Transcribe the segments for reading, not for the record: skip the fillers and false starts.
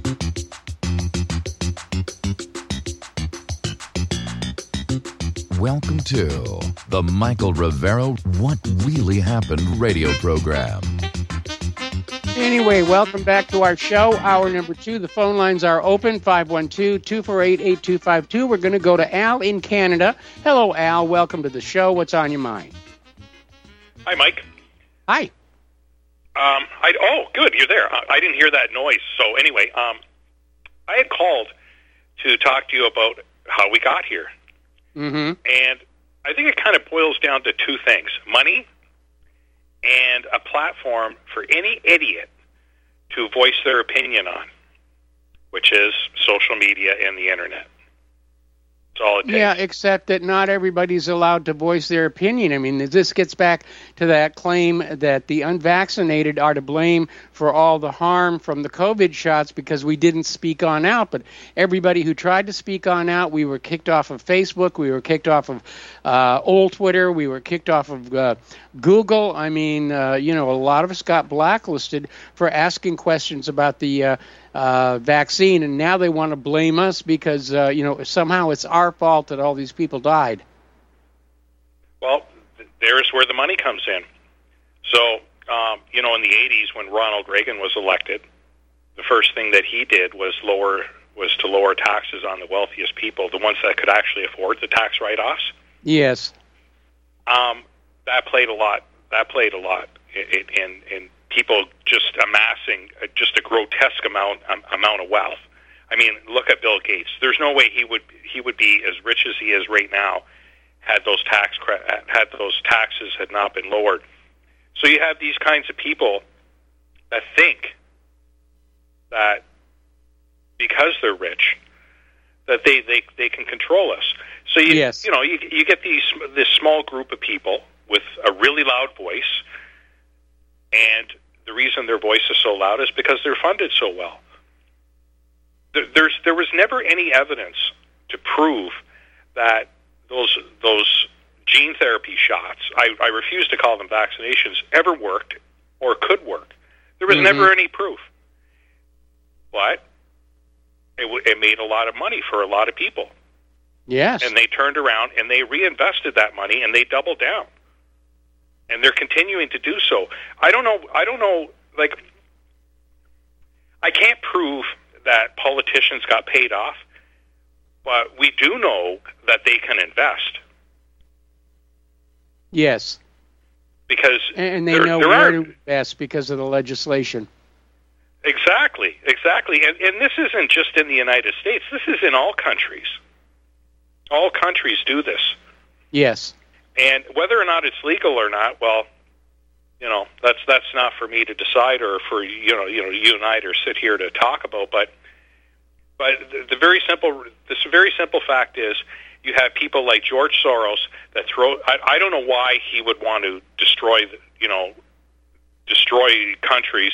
Welcome to the Michael Rivero What Really Happened radio program. Anyway, welcome back to our show, hour number 2. The phone lines are open, 512-248-8252. We're going to go to Al in Canada. Hello, Al. Welcome to the show. What's on your mind? Hi, Mike. Hi. Good. You're there. I didn't hear that noise. So anyway, I had called to talk to you about how we got here. Mm-hmm. And I think it kind of boils down to two things: money and a platform for any idiot to voice their opinion on, which is social media and the internet. That's all it takes. Yeah, except that not everybody's allowed to voice their opinion. I mean, this gets back to that claim that the unvaccinated are to blame for all the harm from the COVID shots because we didn't speak on out. But everybody who tried to speak on out, we were kicked off of Facebook, we were kicked off of old Twitter, we were kicked off of Google. I mean, a lot of us got blacklisted for asking questions about the vaccine, and now they want to blame us because, somehow it's our fault that all these people died. Well, there's where the money comes in. So, in the 80s when Ronald Reagan was elected, the first thing that he did was to lower taxes on the wealthiest people, the ones that could actually afford the tax write-offs. Yes. That played a lot in people just amassing just a grotesque amount of wealth. I mean, look at Bill Gates. There's no way he would be as rich as he is right now had those taxes had not been lowered. So you have these kinds of people that think that because they're rich, that they can control us. So you get this small group of people with a really loud voice, and the reason their voice is so loud is because they're funded so well. There was never any evidence to prove that those gene therapy shots, I refuse to call them vaccinations, ever worked or could work. There was never any proof. But it made a lot of money for a lot of people. Yes. And they turned around and they reinvested that money and they doubled down. And they're continuing to do so. I don't know, like, I can't prove that politicians got paid off, but we do know that they can invest. Yes. Because and they know where to invest because of the legislation. Exactly. And this isn't just in the United States. This is in all countries. All countries do this. Yes. And whether or not it's legal or not, well, that's not for me to decide, or for you and I to sit here to talk about. But the very simple fact is, you have people like George Soros that throw. I don't know why he would want to destroy countries.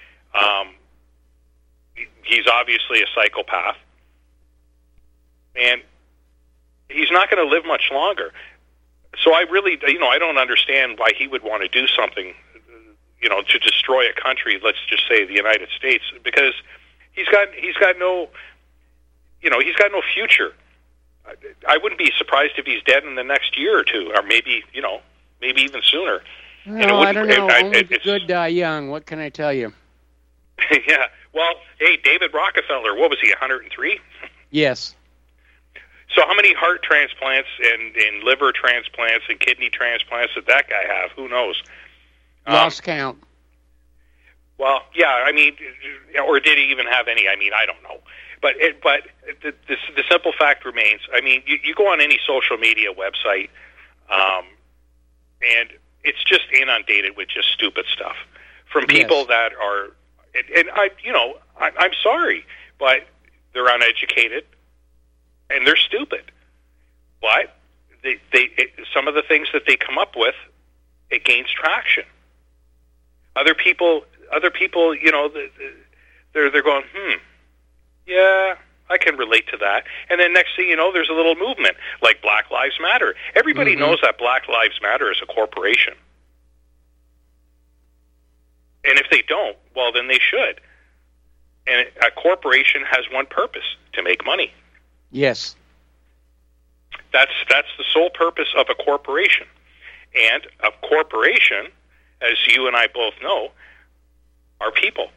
He's obviously a psychopath, and he's not going to live much longer. So I really, I don't understand why he would want to do something, to destroy a country. Let's just say the United States, because he's got no future. I wouldn't be surprised if he's dead in the next year or two, or maybe even sooner. No, I don't know. Only the good die young. What can I tell you? Yeah. Well, hey, David Rockefeller, what was he, 103? Yes. So how many heart transplants and liver transplants and kidney transplants did that guy have? Who knows? Lost count. Well, yeah, I mean, or did he even have any? I mean, I don't know. But the simple fact remains, I mean, you go on any social media website, and it's just inundated with just stupid stuff from people that are, and I'm sorry, but they're uneducated and they're stupid. But some of the things that they come up with, it gains traction. Other people, they're going, yeah, I can relate to that. And then next thing you know, there's a little movement like Black Lives Matter. Everybody knows that Black Lives Matter is a corporation. And if they don't, well, then they should. And a corporation has one purpose: to make money. Yes. That's the sole purpose of a corporation. And a corporation, as you and I both know, are people.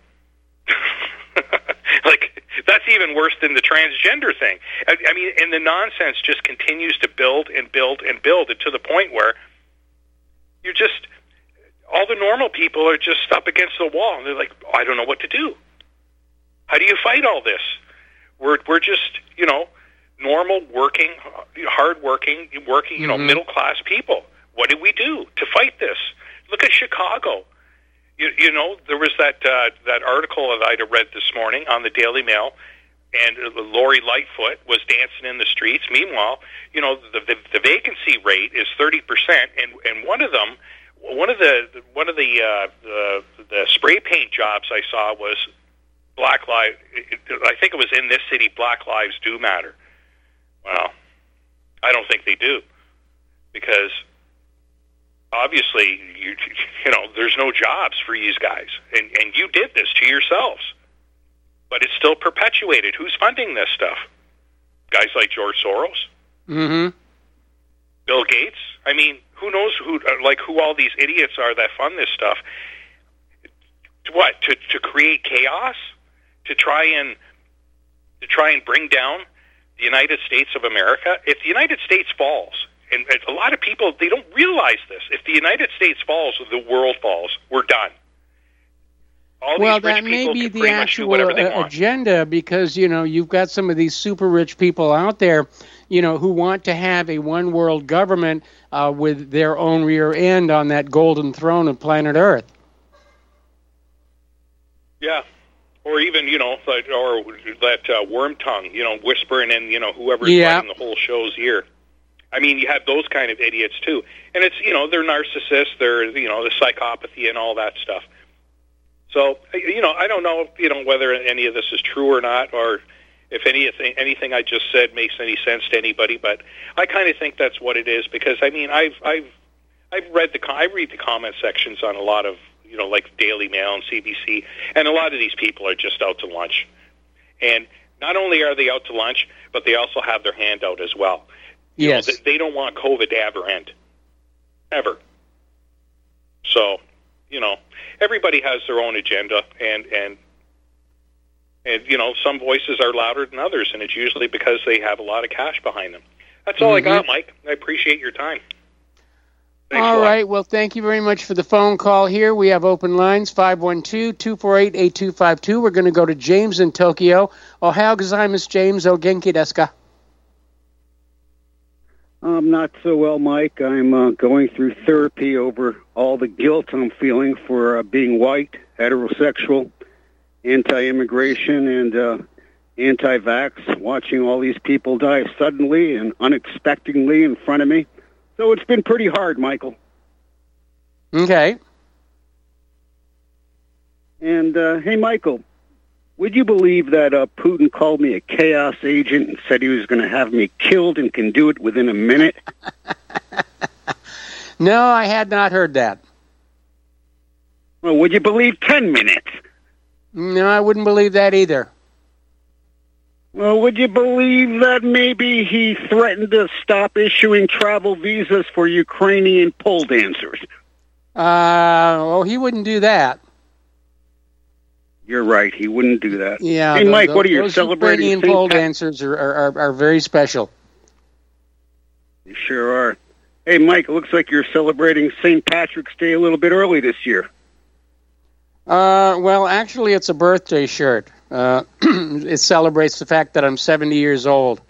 Like, that's even worse than the transgender thing. I mean, and the nonsense just continues to build and build and build, and to the point where you're just, all the normal people are just up against the wall, and they're like, I don't know what to do. How do you fight all this? We're just, normal, working, hard-working, middle-class people. What do we do to fight this? Look at Chicago. There was that article that I'd read this morning on the Daily Mail, and Lori Lightfoot was dancing in the streets. Meanwhile, the vacancy rate is 30%, and one of the spray paint jobs I saw was Black Lives. I think it was in this city. Black Lives Do Matter. Well, I don't think they do, because obviously, there's no jobs for these guys, and you did this to yourselves. But it's still perpetuated. Who's funding this stuff? Guys like George Soros, Bill Gates. I mean, who knows who all these idiots are that fund this stuff? What, to create chaos, to try and bring down the United States of America? If the United States falls. And a lot of people, they don't realize this. If the United States falls, the world falls. We're done. Well, that may be the actual agenda, because, you've got some of these super rich people out there, who want to have a one world government with their own rear end on that golden throne of planet Earth. Yeah. Or even, or that worm tongue, whispering in, whoever's running the whole show's ear. I mean, you have those kind of idiots, too. And it's, they're narcissists, they're, the psychopathy and all that stuff. So, I don't know, whether any of this is true or not, or if anything I just said makes any sense to anybody, but I kind of think that's what it is, because, I mean, I read the comment sections on a lot of, like Daily Mail and CBC, and a lot of these people are just out to lunch. And not only are they out to lunch, but they also have their hand out as well. Yes. They don't want COVID to ever end. Ever. So, everybody has their own agenda, and some voices are louder than others, and it's usually because they have a lot of cash behind them. That's all I got, Mike. I appreciate your time. Thanks all right. Well, thank you very much for the phone call here. We have open lines, 512-248-8252. We're going to go to James in Tokyo. Ohayou gozaimasu, James. O genki desu ka? Not so well, Mike. I'm going through therapy over all the guilt I'm feeling for being white, heterosexual, anti-immigration, and anti-vax, watching all these people die suddenly and unexpectedly in front of me. So it's been pretty hard, Michael. Okay. And, hey, Michael, would you believe that Putin called me a chaos agent and said he was going to have me killed and can do it within a minute? No, I had not heard that. Well, would you believe 10 minutes? No, I wouldn't believe that either. Well, would you believe that maybe he threatened to stop issuing travel visas for Ukrainian pole dancers? Well, he wouldn't do that. You're right. He wouldn't do that. Yeah. Hey, Mike, what are you celebrating? Ukrainian pole dancers are very special. They sure are. Hey, Mike, it looks like you're celebrating St. Patrick's Day a little bit early this year. Well, actually, it's a birthday shirt. It celebrates the fact that I'm 70 years old.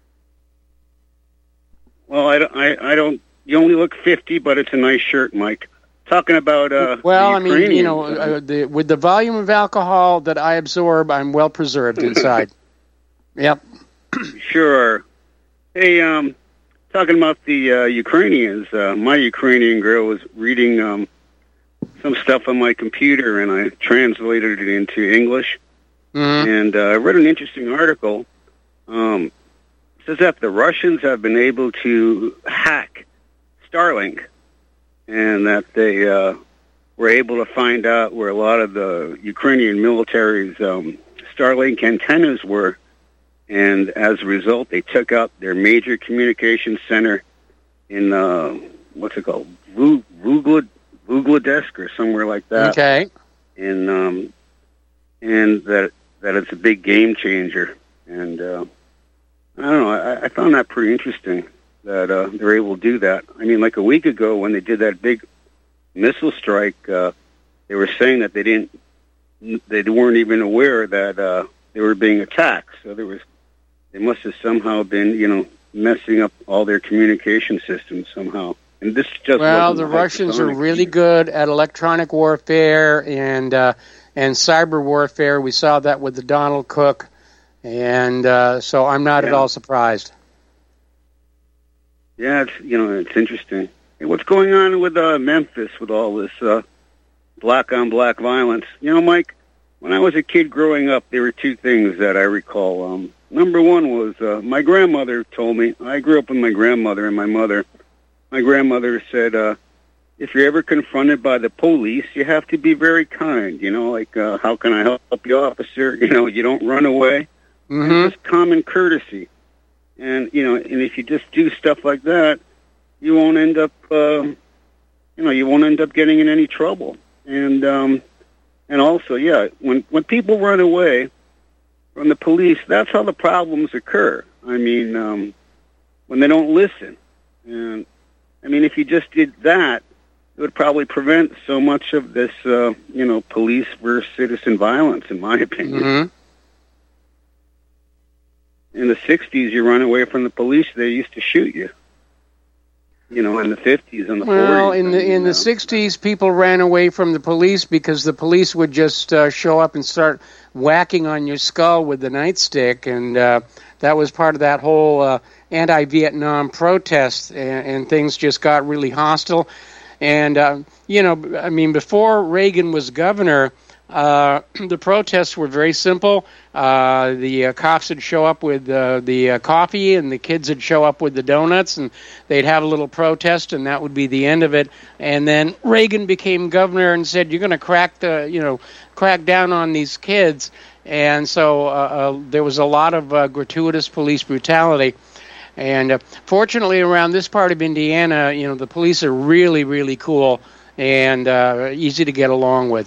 Well, I don't. You only look 50, but it's a nice shirt, Mike. Talking about well, I mean, with the volume of alcohol that I absorb, I'm well preserved inside. Yep. Sure. Hey, talking about the Ukrainians, my Ukrainian girl was reading some stuff on my computer, and I translated it into English. Mm-hmm. And I read an interesting article. It says that the Russians have been able to hack Starlink, and that they were able to find out where a lot of the Ukrainian military's Starlink antennas were, and as a result, they took out their major communication center in what's it called, Bangladesh or somewhere like that. Okay. And that it's a big game changer. And I don't know. I found that pretty interesting that they're able to do that. I mean, like a week ago when they did that big missile strike, they were saying that they weren't even aware that they were being attacked. So they must have somehow been, messing up all their communication systems somehow. And this just the Russians are really good at electronic warfare and cyber warfare. We saw that with the Donald Cook, and so I'm not at all surprised. Yeah, it's interesting. Hey, what's going on with Memphis with all this black-on-black violence? Mike, when I was a kid growing up, there were two things that I recall. Number one was my grandmother told me. I grew up with my grandmother and my mother. My grandmother said, if you're ever confronted by the police, you have to be very kind. How can I help you, officer? You don't run away. Mm-hmm. It's just common courtesy. And, and if you just do stuff like that, you won't end up, you won't end up getting in any trouble. And also, when people run away from the police, that's how the problems occur. I mean, when they don't listen. And, I mean, if you just did that, it would probably prevent so much of this, police versus citizen violence, in my opinion. Mm-hmm. In the 60s, you run away from the police, they used to shoot you. In the 50s and the 40s. Well, in the 60s, people ran away from the police because the police would just show up and start whacking on your skull with the nightstick, and that was part of that whole anti-Vietnam protest, and things just got really hostile. And, before Reagan was governor, the protests were very simple. The cops would show up with the coffee, and the kids would show up with the donuts, and they'd have a little protest, and that would be the end of it. And then Reagan became governor and said, "You're going to crack down on these kids." And so there was a lot of gratuitous police brutality. And fortunately, around this part of Indiana, the police are really, really cool and easy to get along with.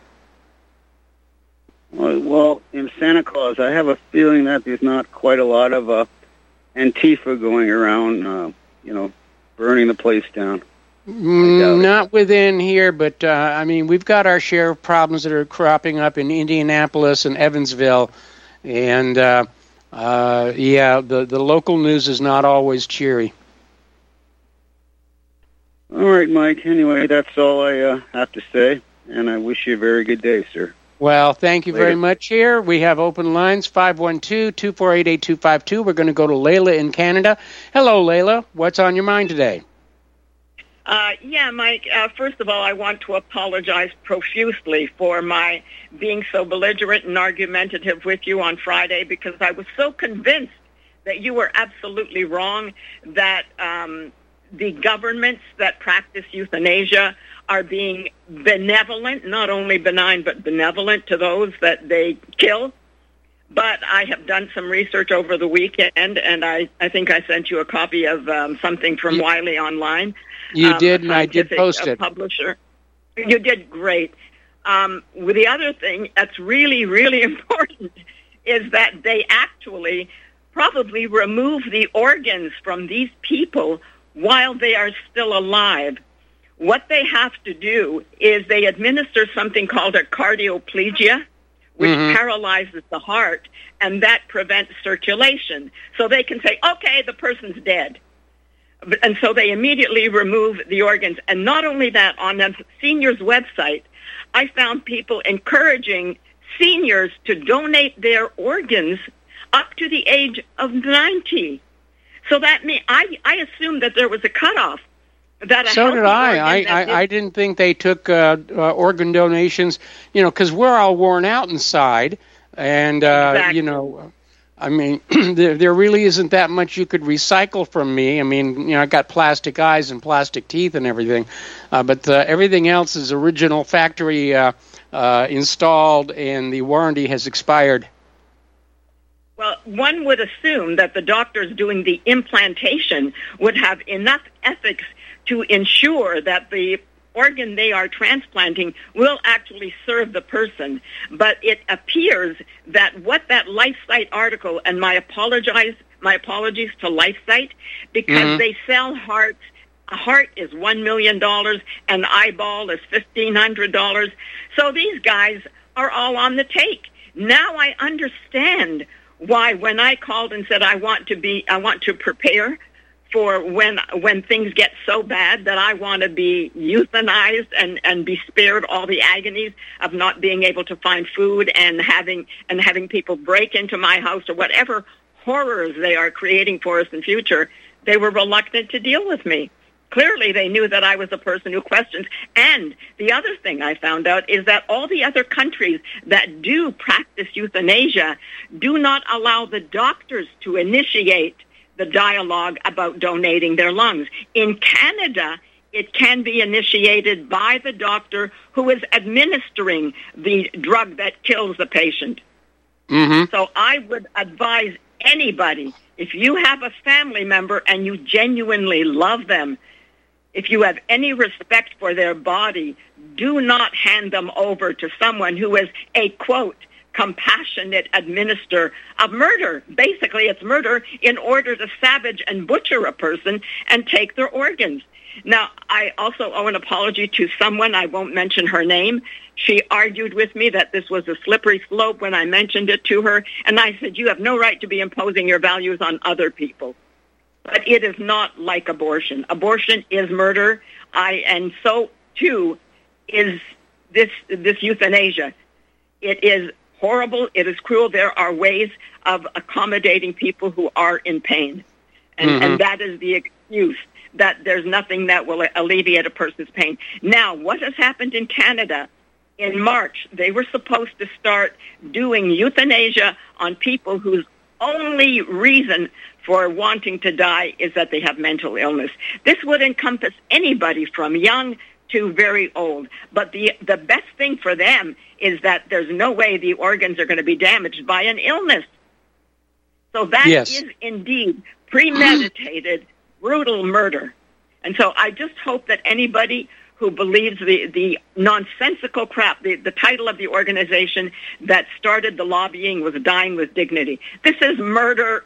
Well, in Santa Claus, I have a feeling that there's not quite a lot of Antifa going around, burning the place down. Not within here, but, we've got our share of problems that are cropping up in Indianapolis and Evansville. And, the local news is not always cheery. All right, Mike. Anyway, that's all I have to say, and I wish you a very good day, sir. Well, thank you Later. very much here. We have open lines, 512-248-8252. We're going to go to Layla in Canada. Hello, Layla. What's on your mind today? Mike, first of all, I want to apologize profusely for my being so belligerent and argumentative with you on Friday, because I was so convinced that you were absolutely wrong, that the governments that practice euthanasia are being benevolent, not only benign, but benevolent to those that they kill. But I have done some research over the weekend, and I think I sent you a copy of something from Wiley Online. You did, and I did post it. Publisher. You did great. With the other thing that's really, really important is that they actually probably remove the organs from these people while they are still alive. What they have to do is they administer something called a cardioplegia, which paralyzes the heart, and that prevents circulation. So they can say, okay, the person's dead. And so they immediately remove the organs. And not only that, on the seniors' website, I found people encouraging seniors to donate their organs up to the age of 90. So that means I assumed that there was a cutoff. So did I. I didn't think they took organ donations, because we're all worn out inside, and exactly. I mean, there really isn't that much you could recycle from me. I mean, I got plastic eyes and plastic teeth and everything, but everything else is original factory installed, and the warranty has expired. Well, one would assume that the doctors doing the implantation would have enough ethics to ensure that the organ they are transplanting will actually serve the person. But it appears that what that LifeSite article, and my apologies to LifeSite, because they sell hearts. A heart is $1 million, an eyeball is $1,500. So these guys are all on the take. Now I understand why when I called and said I want to prepare for when things get so bad that I want to be euthanized and be spared all the agonies of not being able to find food and having people break into my house or whatever horrors they are creating for us in future. They were reluctant to deal with me. Clearly, they knew that I was a person who questions. And the other thing I found out is that all the other countries that do practice euthanasia do not allow the doctors to initiate the dialogue about donating their lungs. In Canada, it can be initiated by the doctor who is administering the drug that kills the patient. So I would advise anybody, if you have a family member and you genuinely love them, if you have any respect for their body, do not hand them over to someone who is a, quote, compassionate administrator of murder. Basically, it's murder in order to savage and butcher a person and take their organs. Now, I also owe an apology to someone. I won't mention her name. She argued with me that this was a slippery slope when I mentioned it to her. And I said, you have no right to be imposing your values on other people. But it is not like abortion. Abortion is murder. And so, too, is this euthanasia. It is horrible. It is cruel. There are ways of accommodating people who are in pain. And that is the excuse that there's nothing that will alleviate a person's pain. Now, what has happened in Canada? In March, they were supposed to start doing euthanasia on people whose only reason for wanting to die is that they have mental illness. This would encompass anybody from young to very old. But the best thing for them is that there's no way the organs are going to be damaged by an illness. So that is indeed premeditated, brutal murder. And so I just hope that anybody who believes the nonsensical crap, the title of the organization that started the lobbying was Dying with Dignity. This is murder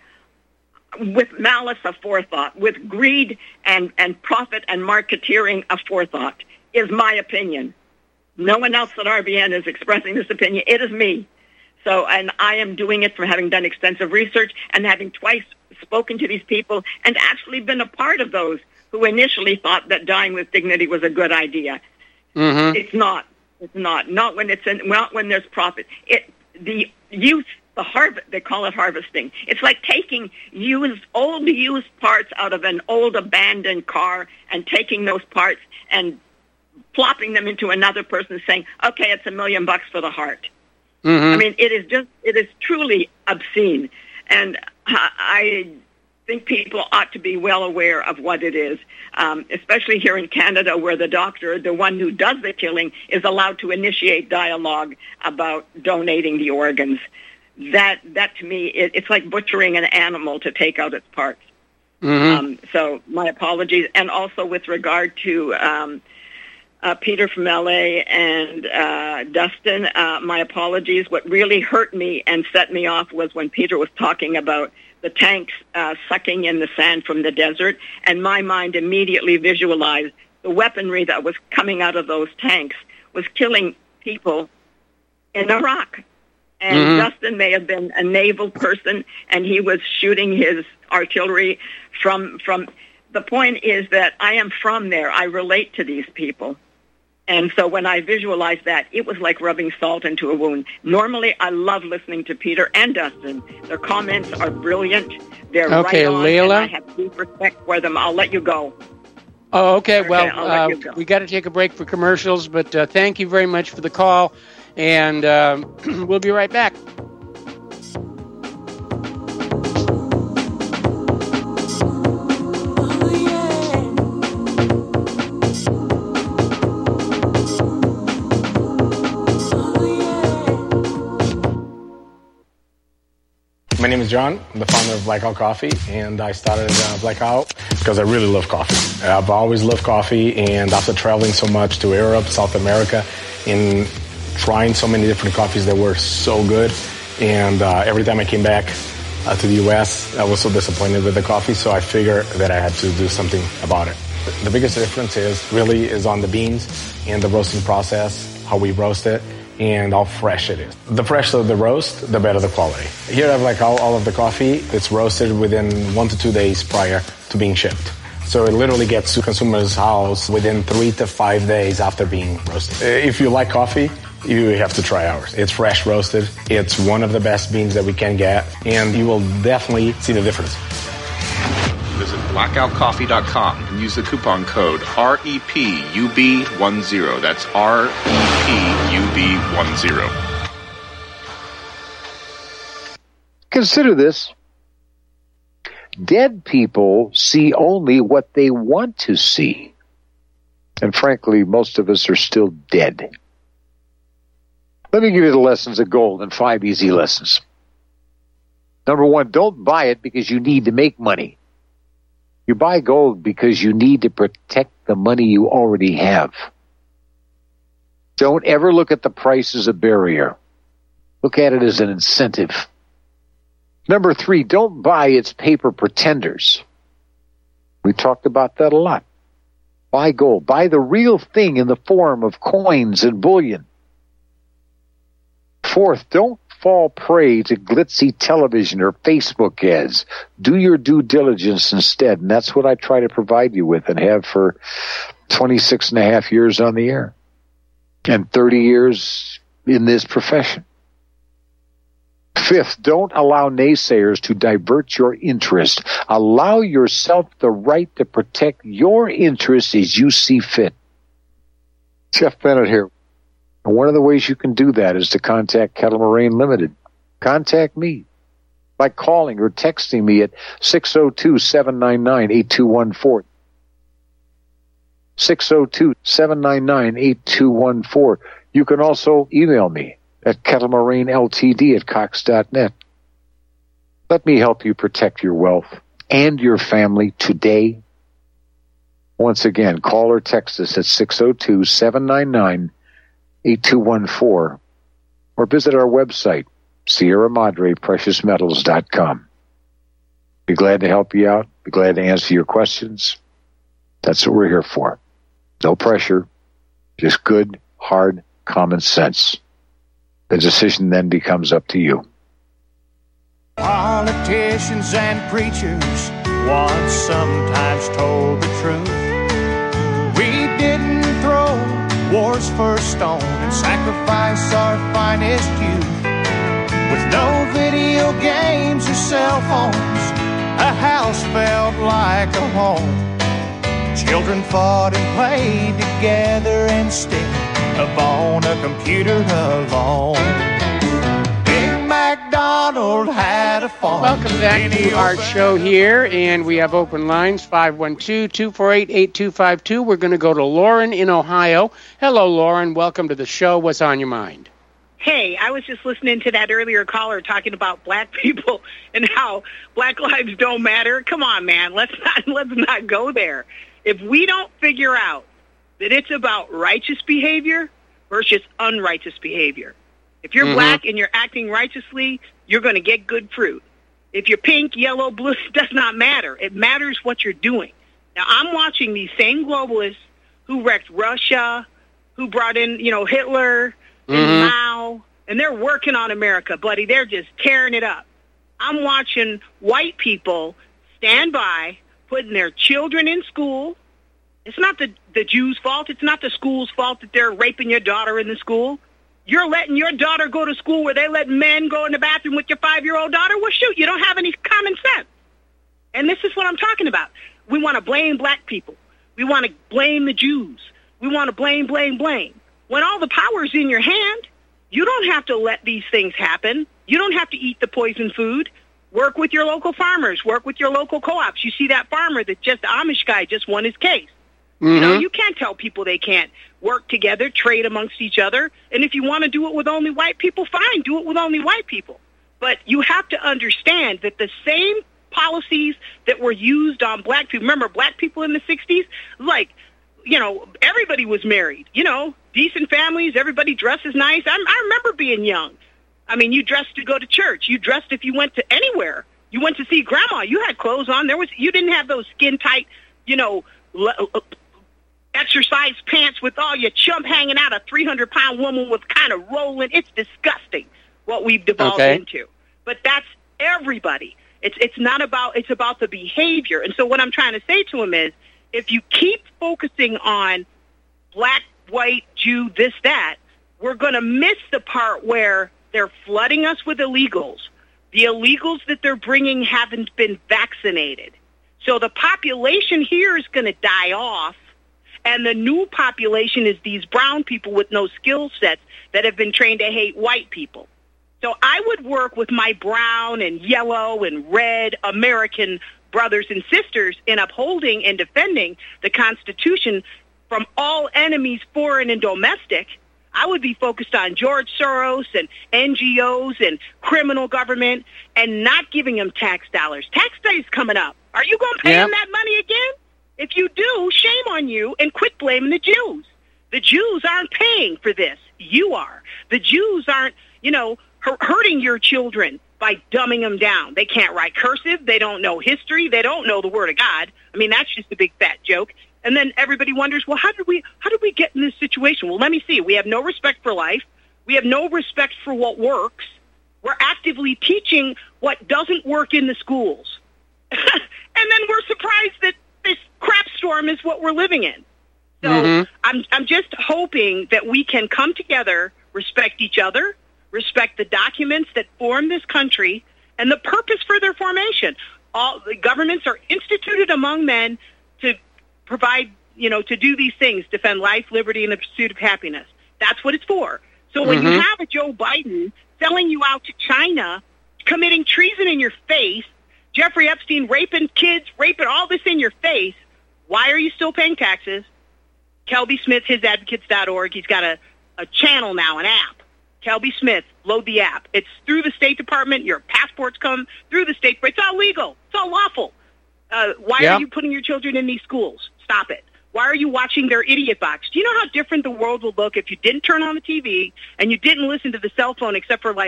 with malice aforethought, with greed and profit and marketeering aforethought, is my opinion. No one else at RBN is expressing this opinion. It is me. So, and I am doing it from having done extensive research and having twice spoken to these people and actually been a part of those who initially thought that Dying with Dignity was a good idea. It's not. It's not. Not when there's profit. The youth, the harvest, they call it harvesting. It's like taking old used parts out of an old abandoned car and taking those parts and plopping them into another person saying, okay, it's $1 million for the heart. I mean, it is truly obscene. And I think people ought to be well aware of what it is, especially here in Canada where the doctor, the one who does the killing, is allowed to initiate dialogue about donating the organs. That to me, it's like butchering an animal to take out its parts. So my apologies. And also with regard to Peter from LA and Dustin, my apologies. What really hurt me and set me off was when Peter was talking about the tanks sucking in the sand from the desert, and my mind immediately visualized the weaponry that was coming out of those tanks was killing people in Iraq. And Dustin may have been a naval person, and he was shooting his artillery from. The point is that I am from there. I relate to these people. And so when I visualized that, it was like rubbing salt into a wound. Normally, I love listening to Peter and Dustin. Their comments are brilliant. They're right on, Leila? And I have deep respect for them. I'll let you go. Oh, okay. Well, we got to take a break for commercials, but thank you very much for the call, and we'll be right back. My name is John. I'm the founder of Blackout Coffee, and I started Blackout because I really love coffee. I've always loved coffee, and after traveling so much to Europe, South America, and trying so many different coffees that were so good, and every time I came back to the U.S., I was so disappointed with the coffee, so I figured that I had to do something about it. The biggest difference is on the beans and the roasting process, how we roast it, and how fresh it is. The fresher the roast, the better the quality. Here I have like all of the coffee. It's roasted within 1 to 2 days prior to being shipped. So it literally gets to consumer's house within 3 to 5 days after being roasted. If you like coffee, you have to try ours. It's fresh roasted. It's one of the best beans that we can get, and you will definitely see the difference. Visit blackoutcoffee.com and use the coupon code REPUB10. That's REPUB10. Consider this. Dead people see only what they want to see. And frankly, most of us are still dead. Let me give you the lessons of gold in 5 easy lessons. Number 1, don't buy it because you need to make money. You buy gold because you need to protect the money you already have. Don't ever look at the price as a barrier. Look at it as an incentive. Number 3, don't buy its paper pretenders. We talked about that a lot. Buy gold. Buy the real thing in the form of coins and bullion. 4th, don't fall prey to glitzy television or Facebook ads. Do your due diligence instead, and that's what I try to provide you with and have for 26 and a half years on the air and 30 years in this profession. 5th, don't allow naysayers to divert your interest. Allow yourself the right to protect your interests as you see fit. Jeff Bennett here. And one of the ways you can do that is to contact Kettle Moraine Limited. Contact me by calling or texting me at 602-799-8214. 602-799-8214. You can also email me at kettlemoraineLTD@cox.net. Let me help you protect your wealth and your family today. Once again, call or text us at 602-799-8214 or visit our website, Sierra Madre PreciousMetals.com. Be glad to help you out. Be glad to answer your questions. That's what we're here for. No pressure, just good, hard, common sense. The decision then becomes up to you. Politicians and preachers once sometimes told the truth. We didn't throw war's first stone and sacrifice our finest youth. With no video games or cell phones, a house felt like a home. Children fought and played together instead of on a computer alone. Big MacDonald had a farm. Welcome back to our show here, and we have open lines, 512-248-8252. We're going to go to Lauren in Ohio. Hello, Lauren. Welcome to the show. What's on your mind? Hey, I was just listening to that earlier caller talking about black people and how black lives don't matter. Come on, man. Let's not go there. If we don't figure out that it's about righteous behavior versus unrighteous behavior. If you're black and you're acting righteously, you're going to get good fruit. If you're pink, yellow, blue, it does not matter. It matters what you're doing. Now, I'm watching these same globalists who wrecked Russia, who brought in, Hitler and Mao, and they're working on America, buddy. They're just tearing it up. I'm watching white people stand by, putting their children in school. It's not the Jews' fault. It's not the school's fault that they're raping your daughter in the school. You're letting your daughter go to school where they let men go in the bathroom with your 5-year-old daughter? Well, shoot, you don't have any common sense. And this is what I'm talking about. We want to blame black people. We want to blame the Jews. We want to blame. When all the power is in your hand, you don't have to let these things happen. You don't have to eat the poison food. Work with your local farmers. Work with your local co-ops. You see that farmer that the Amish guy just won his case. You can't tell people they can't work together, trade amongst each other. And if you want to do it with only white people, fine, do it with only white people. But you have to understand that the same policies that were used on black people, remember black people in the 60s? Like, everybody was married, decent families, everybody dresses nice. I remember being young. I mean, you dressed to go to church. You dressed if you went to anywhere. You went to see grandma. You had clothes on. You didn't have those skin tight, exercise pants with all your chump hanging out. A 300-pound woman was kind of rolling. It's disgusting what we've devolved into. But that's everybody. It's about the behavior. And so what I'm trying to say to him is, if you keep focusing on black, white, Jew, this, that, we're going to miss the part where they're flooding us with illegals. The illegals that they're bringing haven't been vaccinated. So the population here is going to die off, and the new population is these brown people with no skill sets that have been trained to hate white people. So I would work with my brown and yellow and red American brothers and sisters in upholding and defending the Constitution from all enemies, foreign and domestic. I would be focused on George Soros and NGOs and criminal government and not giving them tax dollars. Tax day is coming up. Are you going to pay them that money again? If you do, shame on you, and quit blaming the Jews. The Jews aren't paying for this. You are. The Jews aren't, hurting your children by dumbing them down. They can't write cursive. They don't know history. They don't know the Word of God. I mean, that's just a big fat joke. And then everybody wonders, well, how did we get in this situation? Well, let me see. We have no respect for life. We have no respect for what works. We're actively teaching what doesn't work in the schools. And then we're surprised that this crap storm is what we're living in. So I'm just hoping that we can come together, respect each other, respect the documents that form this country, and the purpose for their formation. All the governments are instituted among men to provide, to do these things, defend life, liberty, and the pursuit of happiness. That's what it's for. So when you have a Joe Biden selling you out to China, committing treason in your face, Jeffrey Epstein raping kids, raping all this in your face, why are you still paying taxes? Kelby Smith, hisadvocates.org, he's got a channel now, an app. Kelby Smith, load the app. It's through the State Department. Your passports come through the State Department. It's all legal. It's all lawful. Why are you putting your children in these schools? Stop it. Why are you watching their idiot box? Do you know how different the world would look if you didn't turn on the TV and you didn't listen to the cell phone except for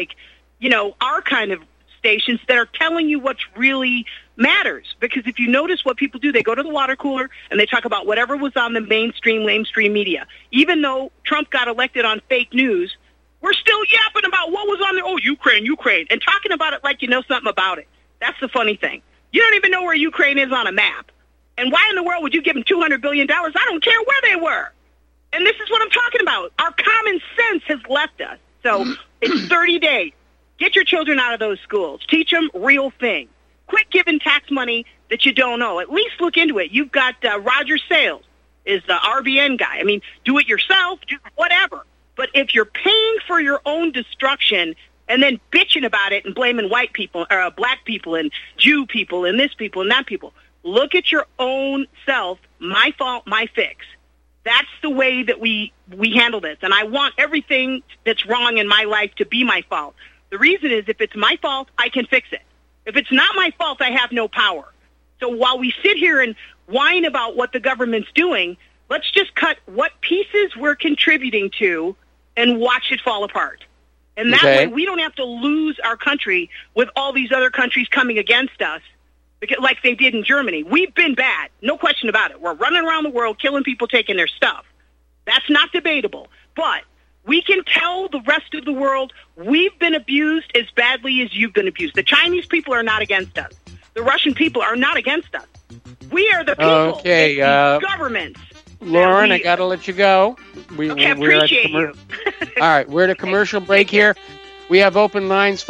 our kind of stations that are telling you what really matters? Because if you notice what people do, they go to the water cooler and they talk about whatever was on the lamestream media. Even though Trump got elected on fake news, we're still yapping about what was on there. Oh, Ukraine, and talking about it like you know something about it. That's the funny thing. You don't even know where Ukraine is on a map. And why in the world would you give them $200 billion? I don't care where they were. And this is what I'm talking about. Our common sense has left us. So it's 30 days. Get your children out of those schools. Teach them real things. Quit giving tax money that you don't know. At least look into it. You've got Roger Sales is the RBN guy. I mean, do it yourself, do whatever. But if you're paying for your own destruction and then bitching about it and blaming white people or black people and Jew people and this people and that people, look at your own self. My fault, my fix. That's the way that we handle this. And I want everything that's wrong in my life to be my fault. The reason is if it's my fault, I can fix it. If it's not my fault, I have no power. So while we sit here and whine about what the government's doing, let's just cut what pieces we're contributing to and watch it fall apart. And that way we don't have to lose our country with all these other countries coming against us because, like they did in Germany. We've been bad, no question about it. We're running around the world killing people, taking their stuff. That's not debatable. But we can tell the rest of the world we've been abused as badly as you've been abused. The Chinese people are not against us. The Russian people are not against us. We are the people. Okay, governments. Lauren, I got to let you go. Appreciate you. All right, we're at a commercial break here. We have open lines,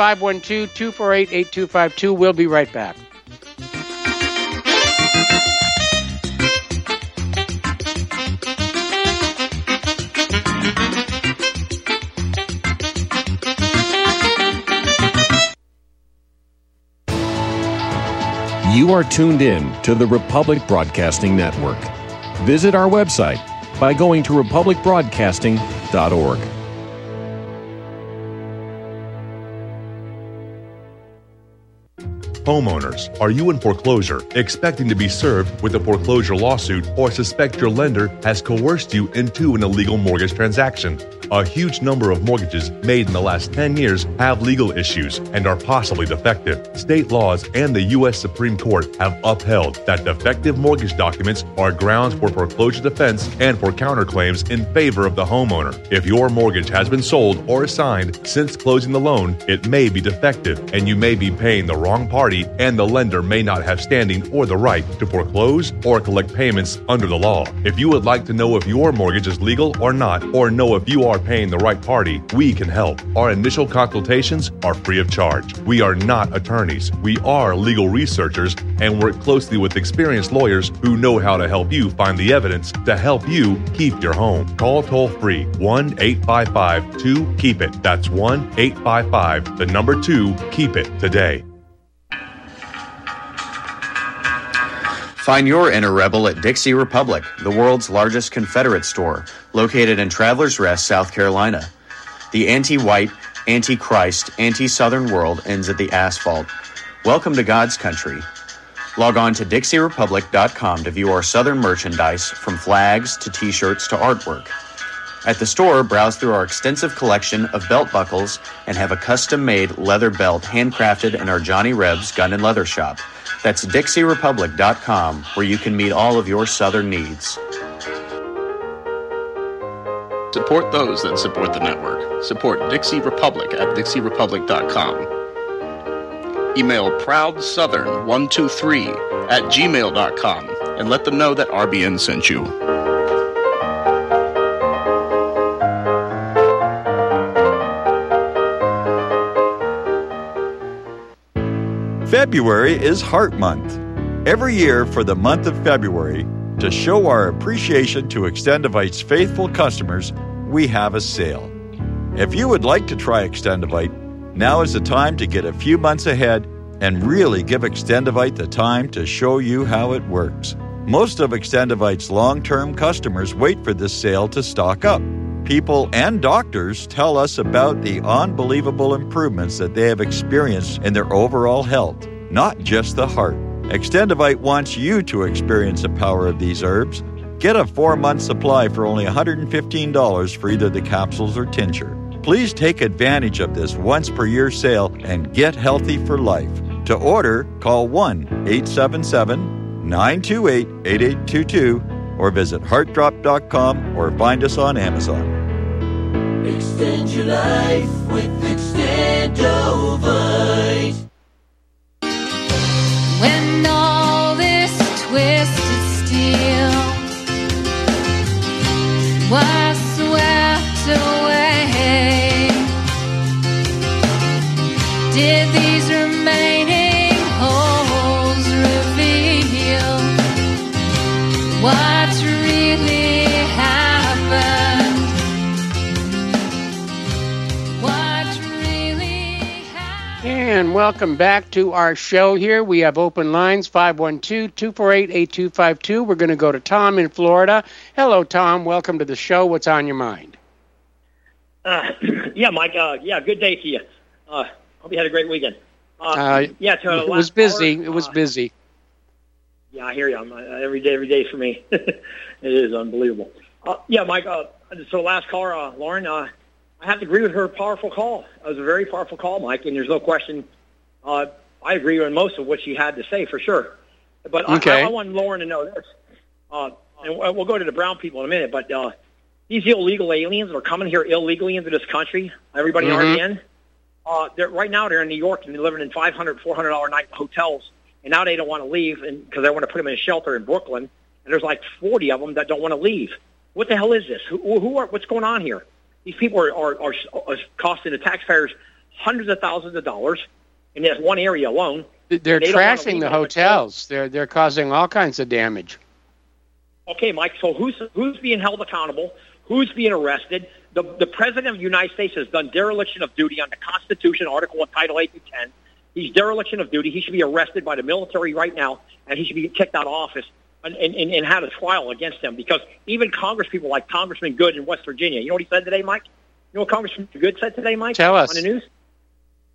512-248-8252. We'll be right back. You are tuned in to the Republic Broadcasting Network. Visit our website by going to republicbroadcasting.org. Homeowners, are you in foreclosure, expecting to be served with a foreclosure lawsuit, or suspect your lender has coerced you into an illegal mortgage transaction? A huge number of mortgages made in the last 10 years have legal issues and are possibly defective. State laws and the U.S. Supreme Court have upheld that defective mortgage documents are grounds for foreclosure defense and for counterclaims in favor of the homeowner. If your mortgage has been sold or assigned since closing the loan, it may be defective and you may be paying the wrong party, and the lender may not have standing or the right to foreclose or collect payments under the law. If you would like to know if your mortgage is legal or not, or know if you are paying the right party, we can help. Our initial consultations are free of charge. We are not attorneys. We are legal researchers and work closely with experienced lawyers who know how to help you find the evidence to help you keep your home. Call toll-free 1-855-2-KEEP-IT. That's 1-855-2-KEEP-IT today. Find your inner rebel at Dixie Republic, the world's largest Confederate store, located in Travelers Rest, South Carolina. The anti-white, anti-Christ, anti-Southern world ends at the asphalt. Welcome to God's country. Log on to DixieRepublic.com to view our Southern merchandise, from flags to T-shirts to artwork. At the store, browse through our extensive collection of belt buckles and have a custom-made leather belt handcrafted in our Johnny Rebs Gun and Leather Shop. That's DixieRepublic.com, where you can meet all of your Southern needs. Support those that support the network. Support Dixie Republic at DixieRepublic.com. Email ProudSouthern123@gmail.com and let them know that RBN sent you. February is Heart Month. Every year for the month of February, to show our appreciation to Extendivite's faithful customers, we have a sale. If you would like to try Extendivite, now is the time to get a few months ahead and really give Extendivite the time to show you how it works. Most of Extendivite's long-term customers wait for this sale to stock up. People and doctors tell us about the unbelievable improvements that they have experienced in their overall health, not just the heart. Extendivite wants you to experience the power of these herbs. Get a 4-month supply for only $115 for either the capsules or tincture. Please take advantage of this once-per-year sale and get healthy for life. To order, call 1-877-928-8822 or visit heartdrop.com or find us on Amazon. Extend your life with Extendovite. When all this twisted steel was swept away, did these remaining holes reveal what's really happened? What really happened? And welcome back to our show here. We have open lines, 512-248-8252. We're going to go to Tom in Florida. Hello, Tom. Welcome to the show. What's on your mind? Yeah, Mike. Good day to you. Hope you had a great weekend. It was busy. It was busy. Yeah, I hear you. Every day for me. It is unbelievable. Mike, so last caller, Lauren, I have to agree with her powerful call. It was a very powerful call, Mike, and there's no question. I agree with most of what she had to say, for sure. But okay. I want Lauren to know this. And we'll go to the brown people in a minute, but these illegal aliens are coming here illegally into this country, everybody in RBN. Right now they're in New York and they're living in $500, $400 a night hotels. And now they don't want to leave because they want to put them in a shelter in Brooklyn. And there's like 40 of them that don't want to leave. What the hell is this? What's going on here? These people are costing the taxpayers hundreds of thousands of dollars in this one area alone. They're trashing the hotels. They're causing all kinds of damage. Okay, Mike, so who's being held accountable? Who's being arrested? The President of the United States has done dereliction of duty on the Constitution, Article of Title 8 and 10. He's dereliction of duty. He should be arrested by the military right now, and he should be kicked out of office and had a trial against him. Because even Congress people like Congressman Good in West Virginia, you know what he said today, Mike? You know what Congressman Good said today, Mike? Tell us. On the news?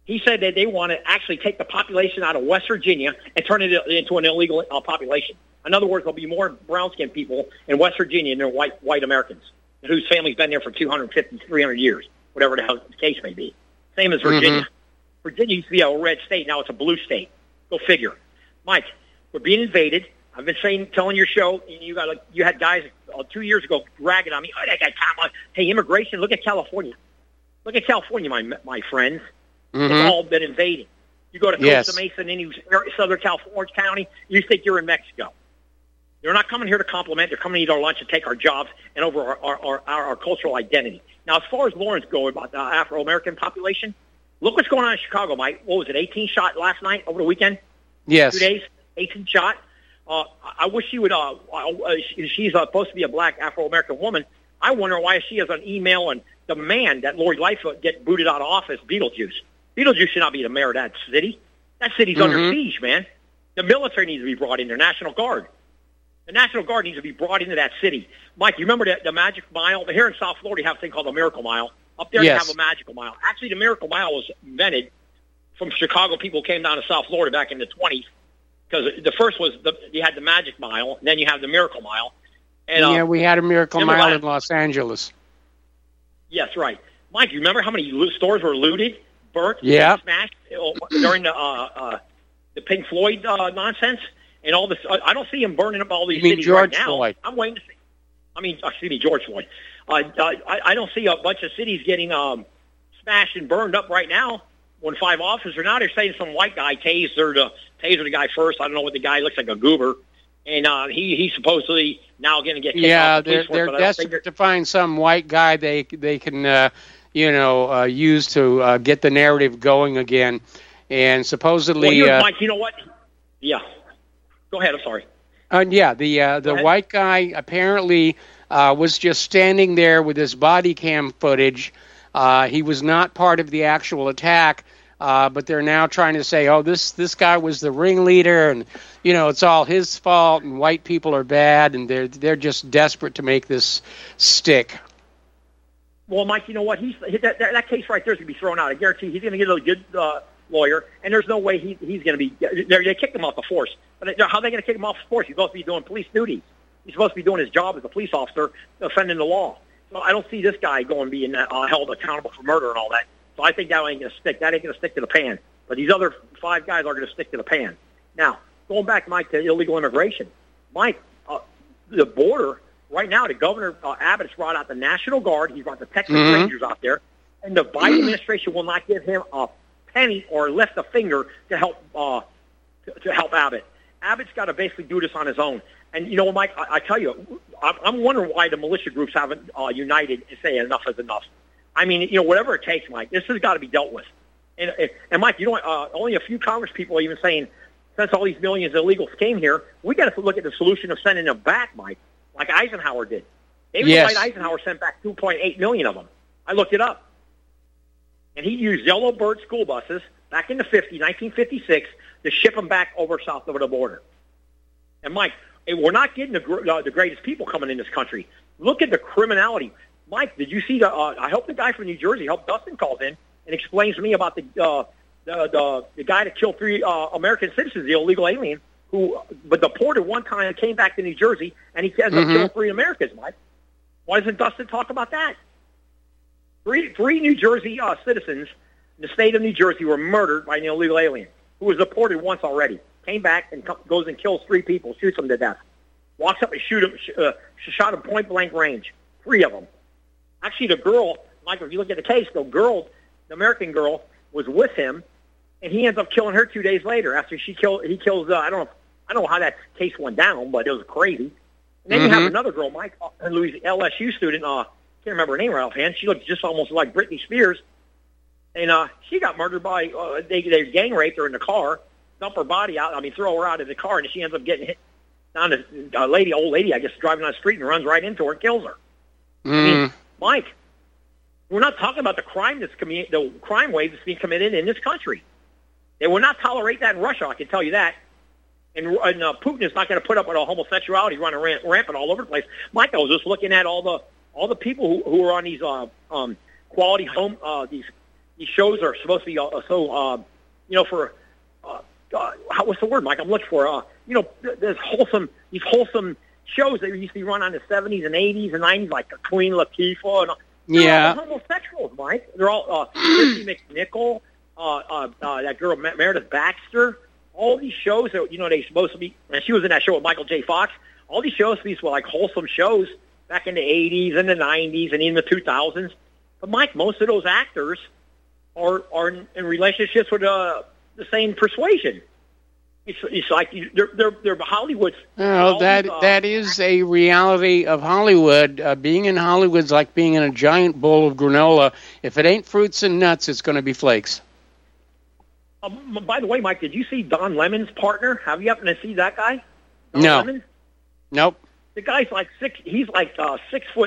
He said that they want to actually take the population out of West Virginia and turn it into an illegal population. In other words, there'll be more brown-skinned people in West Virginia than white Americans whose family's been there for 250, 300 years, whatever the hell the case may be. Same as Virginia. Virginia used to be a red state. Now it's a blue state. Go figure. Mike, we're being invaded. I've been telling your show, and you had guys 2 years ago ragging on me. Oh, that guy Tom. Hey, immigration. Look at California. Look at California, my friends. It's all been invaded. You go to Costa Mesa and any Southern California county, you think you're in Mexico. They're not coming here to compliment. They're coming to eat our lunch and take our jobs and over our cultural identity. Now, as far as Lauren's going about the Afro-American population, look what's going on in Chicago, Mike. What was it, 18 shot last night over the weekend? Yes. 2 days, 18 shot. I wish she would, she's supposed to be a black Afro-American woman. I wonder why she has an email and demand that Lori Lightfoot get booted out of office, Beetlejuice. Beetlejuice should not be the mayor of that city. That city's under siege, man. The military needs to be brought in there, National Guard. The National Guard needs to be brought into that city. Mike, you remember the Magic Mile? Here in South Florida, you have a thing called the Miracle Mile. Up there, you have a Magical Mile. Actually, the Miracle Mile was invented from Chicago. People came down to South Florida back in the 20s because the first was you had the Magic Mile, and then you have the Miracle Mile. And, we had a Miracle Mile in Los Angeles. Yes, right. Mike, you remember how many stores were looted, burnt, smashed during the Pink Floyd nonsense? And all this, I don't see him burning up all these cities George right now. Floyd. I'm waiting to see. George Floyd. I don't see a bunch of cities getting smashed and burned up right now. When 5 officers are now, they're saying some white guy tasered the guy first. I don't know what the guy looks like, a goober, and he's supposedly now going to get kicked off the police force, they're desperate to find some white guy they can use to get the narrative going again, and supposedly. Mike, you know what? Yeah. Go ahead. I'm sorry. The white guy apparently was just standing there with his body cam footage. He was not part of the actual attack, but they're now trying to say, "Oh, this guy was the ringleader, and it's all his fault, and white people are bad," and they're just desperate to make this stick. Well, Mike, you know what? That case right there is going to be thrown out. I guarantee he's going to get a good lawyer, and there's no way he's going to be. They kicked him off the force. But how are they going to kick him off the force? He's supposed to be doing police duties. He's supposed to be doing his job as a police officer, defending the law. So I don't see this guy being held accountable for murder and all that. So I think that ain't going to stick. That ain't going to stick to the pan. But these other 5 guys are going to stick to the pan. Now, going back, Mike, to illegal immigration. Mike, the border, right now, the governor, Abbott's brought out the National Guard. He's brought the Texas Rangers out there. And the Biden administration will not give him a penny or lift a finger to help Abbott. Abbott's got to basically do this on his own. And, Mike, I tell you, I'm wondering why the militia groups haven't united and say enough is enough. I mean, whatever it takes, Mike, this has got to be dealt with. And Mike, only a few Congress people are even saying, since all these millions of illegals came here, we got to look at the solution of sending them back, Mike, like Eisenhower did. David Dwight Eisenhower sent back 2.8 million of them. I looked it up. And he used Yellow Bird school buses back in the 1956, to ship them back over south of the border. And, Mike, we're not getting the greatest people coming in this country. Look at the criminality. Mike, did you see I hope the guy from New Jersey, I hope Dustin calls in and explains to me about the guy that killed 3 American citizens, the illegal alien, who but deported one time and came back to New Jersey, and he ended up killing 3 Americans, Mike. Why doesn't Dustin talk about that? Three New Jersey citizens in the state of New Jersey were murdered by an illegal alien who was deported once already. Came back and goes and kills 3 people, shoots them to death. Walks up and shot him point-blank range. 3 of them. Actually, the girl, Michael, if you look at the case, the American girl, was with him, and he ends up killing her 2 days later after he kills, I don't know how that case went down, but it was crazy. And then you have another girl, Mike, a LSU student, can't remember her name right offhand. She looked just almost like Britney Spears. And she got murdered by, they gang raped her in the car, dump her body out, throw her out of the car, and she ends up getting hit down to old lady, I guess, driving on the street and runs right into her and kills her. I mean, Mike, we're not talking about the crime the crime wave that's being committed in this country. They will not tolerate that in Russia, I can tell you that. And Putin is not going to put up with homosexuality running rampant all over the place. Mike, I was just looking at all the people who are on these quality home, these shows are supposed to be so, for what's the word, Mike? I'm looking for, there's these wholesome shows that used to be run on the 70s and 80s and 90s, like Queen Latifah. And they're all homosexuals, Mike. They're all Christy McNichol, that girl Meredith Baxter. All these shows that they're supposed to be, and she was in that show with Michael J. Fox. All these shows, these were like wholesome shows back in the 80s and the 90s and even the 2000s. But Mike, most of those actors are in relationships with the same persuasion. It's like they're Hollywood's. Well, that is a reality of Hollywood. Being in Hollywood's like being in a giant bowl of granola. If it ain't fruits and nuts, it's going to be flakes. By the way, Mike, did you see Don Lemon's partner? Have you happened to see that guy? Don No. Lemon? Nope. The guy's like 6'3",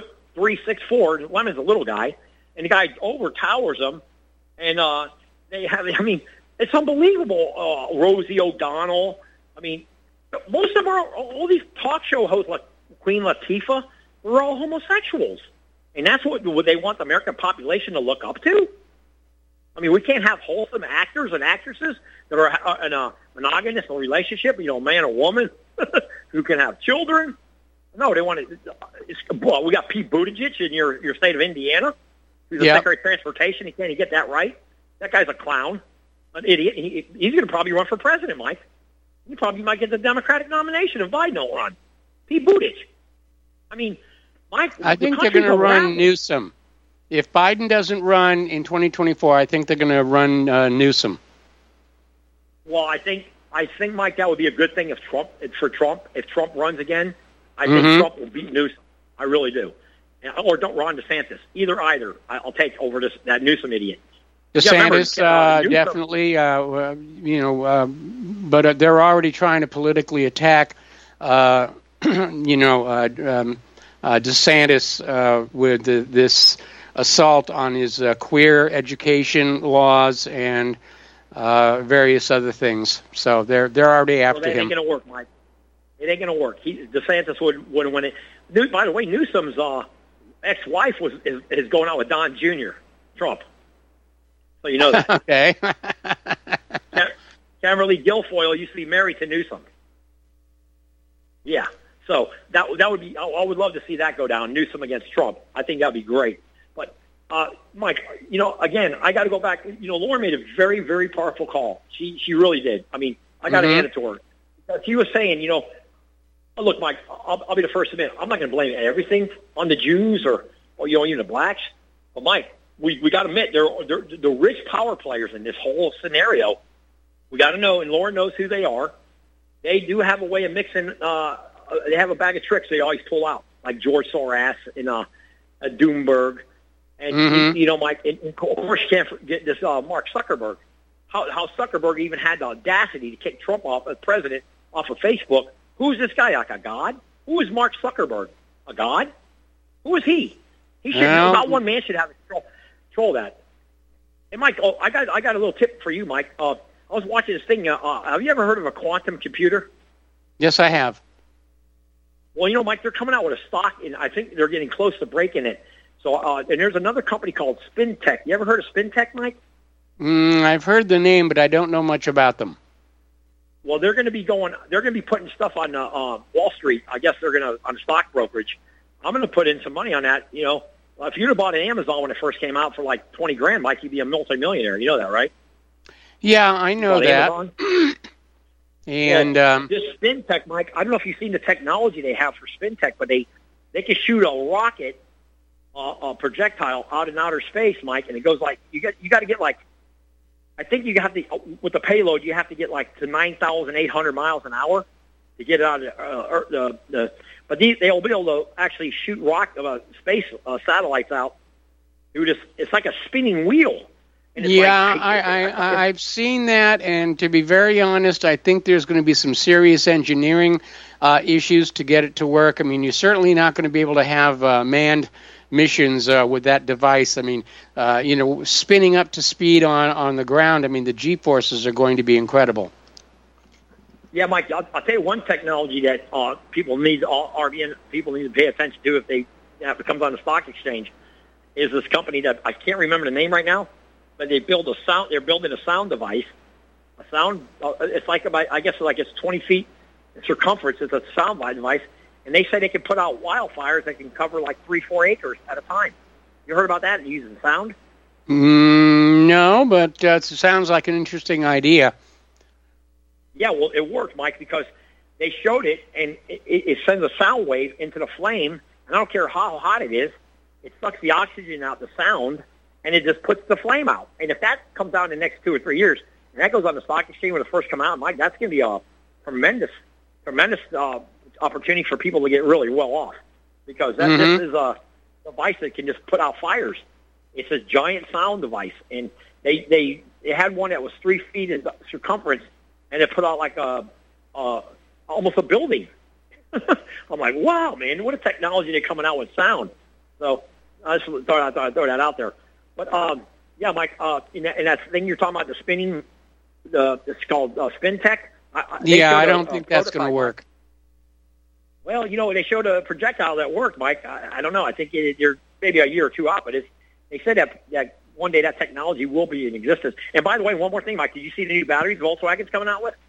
6'4". Lemon's a little guy, and the guy overtowers him. And they have, it's unbelievable. Rosie O'Donnell. Most of all these talk show hosts like Queen Latifah, they're all homosexuals. And that's what they want the American population to look up to? We can't have wholesome actors and actresses that are in a monogamous relationship, man or woman, who can have children. No, they want to. We got Pete Buttigieg in your state of Indiana, who's the Secretary of Transportation. He can't even get that right. That guy's a clown, an idiot. He's going to probably run for president, Mike. He probably might get the Democratic nomination if Biden don't run. Pete Buttigieg. Mike, I think they're going to run Newsom. If Biden doesn't run in 2024, I think they're going to run Newsom. Well, I think, Mike, that would be a good thing if Trump runs again. I think Trump will beat Newsom. I really do. Or don't Ron DeSantis. Either. I'll take over that Newsom idiot. DeSantis, definitely, but they're already trying to politically attack, DeSantis with this assault on his queer education laws and various other things. So they're already after him. It ain't going to work, Mike. It ain't going to work. DeSantis would win it. By the way, Newsom's ex-wife is going out with Don Jr., Trump. So you know that. Okay. Kimberly Guilfoyle used to be married to Newsom. Yeah. So that would be. I would love to see that go down. Newsom against Trump. I think that would be great. But Mike, again, I got to go back. Lauren made a very, very powerful call. She really did. I got to hand it to her. She was saying, look, Mike, I'll be the first to admit, I'm not going to blame everything on the Jews or even the blacks. But Mike, we got to admit they're the rich power players in this whole scenario. We got to know, and Lauren knows who they are. They do have a way of mixing. They have a bag of tricks they always pull out, like George Soros and Doomberg. And, Mike, and of course you can't forget this Mark Zuckerberg. How Zuckerberg even had the audacity to kick Trump off as president off of Facebook. Who's this guy? Like a god? Who is Mark Zuckerberg? A god? Who is he? He should. Not one man should have control that. And Mike, I got a little tip for you, Mike. I was watching this thing. Have you ever heard of a quantum computer? Yes, I have. Well, Mike, they're coming out with a stock, and I think they're getting close to breaking it. So, and there's another company called SpinTech. You ever heard of SpinTech, Mike? I've heard the name, but I don't know much about them. Well, they're going to be putting stuff on Wall Street. I guess they're going to on stock brokerage. I'm going to put in some money on that. If you'd have bought an Amazon when it first came out for like $20,000, Mike, you'd be a multimillionaire. You know that, right? Yeah, I know that. And this SpinTech, Mike, I don't know if you've seen the technology they have for SpinTech, but they can shoot a rocket, a projectile out in outer space, Mike, and it goes like you got to get like. I think you have to, with the payload, you have to get like to 9,800 miles an hour to get it out of but they'll be able to actually shoot space satellites out through this. It's like a spinning wheel. And it's I've seen that, and to be very honest, I think there's going to be some serious engineering issues to get it to work. You're certainly not going to be able to have manned missions with that device. Spinning up to speed on the ground, the G-forces are going to be incredible. Yeah, Mike, I'll tell you one technology that people need to pay attention to if it comes on the stock exchange is this company that I can't remember the name right now, but they build a sound. They're building a sound device. A sound. It's like about, I guess, like it's 20 feet in circumference. It's a sound device, and they say they can put out wildfires that can cover like 3-4 acres at a time. You heard about that? Using sound? No, but it sounds like an interesting idea. Yeah, well, it worked, Mike, because they showed it, and it sends a sound wave into the flame, and I don't care how hot it is, it sucks the oxygen out the sound, and it just puts the flame out. And if that comes out in the next 2 or 3 years, and that goes on the stock exchange when it first come out, Mike, that's going to be a tremendous opportunity for people to get really well off, because this is a device that can just put out fires. It's a giant sound device, and they had one that was 3 feet in circumference, and it put out like almost a building. I'm like, wow, man, what a technology they're coming out with sound. So I just thought I'd throw that out there. But yeah, Mike, in that thing you're talking about, the spinning, it's called SpinTech. I don't think that's going to work. Well, they showed a projectile that worked, Mike. I don't know. I think you're maybe a year or two out, but they said that one day that technology will be in existence. And by the way, one more thing, Mike, did you see the new batteries Volkswagen's coming out with?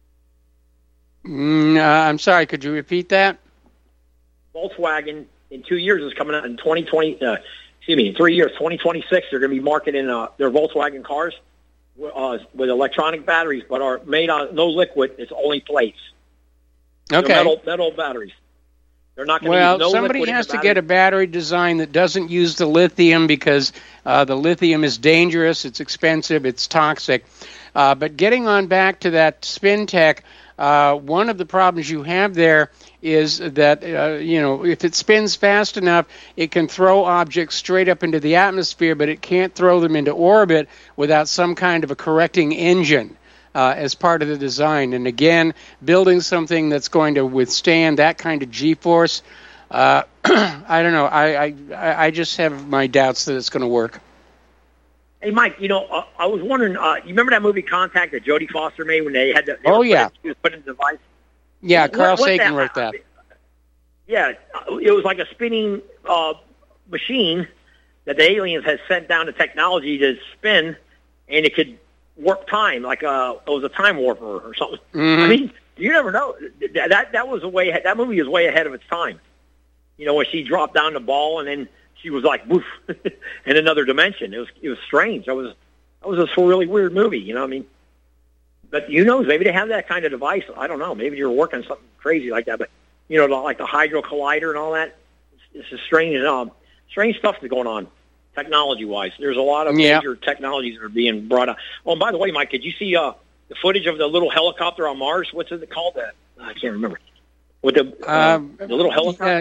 I'm sorry, could you repeat that? Volkswagen in 2 years is coming out in 2020. In 3 years, 2026, they're going to be marketing their Volkswagen cars with electronic batteries, but are made on no liquid. It's only plates. Okay. Metal batteries. They're not going to use no liquid. Well, somebody has to get a battery design that doesn't use the lithium, because the lithium is dangerous, it's expensive, it's toxic. But getting on back to that SpinTech, one of the problems you have there is that, if it spins fast enough, it can throw objects straight up into the atmosphere, but it can't throw them into orbit without some kind of a correcting engine as part of the design. And again, building something that's going to withstand that kind of G-force, I don't know. I just have my doubts that it's going to work. Hey, Mike, I was wondering, you remember that movie Contact that Jodie Foster made when they had to put in the device? Yeah, Carl Sagan wrote that. Yeah, it was like a spinning machine that the aliens had sent down the technology to spin, and it could warp time, like it was a time warper or something. I mean, you never know. That was that movie is way ahead of its time. When she dropped down the ball and then she was like, woof, in another dimension. It was strange. That was a really weird movie, I mean. But who knows? Maybe they have that kind of device. I don't know. Maybe you're working on something crazy like that. But, like the Hydro Collider and all that, it's just strange stuff that's going on technology-wise. There's a lot of major technologies that are being brought up. Oh, and by the way, Mike, did you see the footage of the little helicopter on Mars? What's it called? I can't remember. With the little helicopter?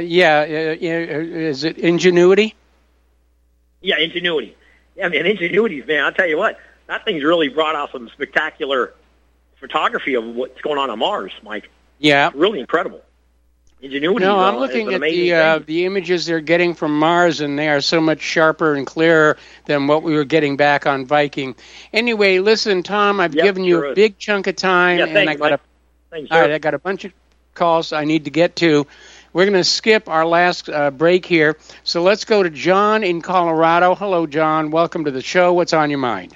Is it Ingenuity? Yeah, Ingenuity. Yeah, man, Ingenuity, man, I'll tell you what, that thing's really brought out some spectacular photography of what's going on Mars, Mike. Yeah. It's really incredible. Ingenuity. No, I'm looking at the images they're getting from Mars, and they are so much sharper and clearer than what we were getting back on Viking. Anyway, listen, Tom, I've given you a big chunk of time, and I got I got a bunch of calls I need to get to. We're going to skip our last break here, so let's go to John in Colorado. Hello, John. Welcome to the show. What's on your mind?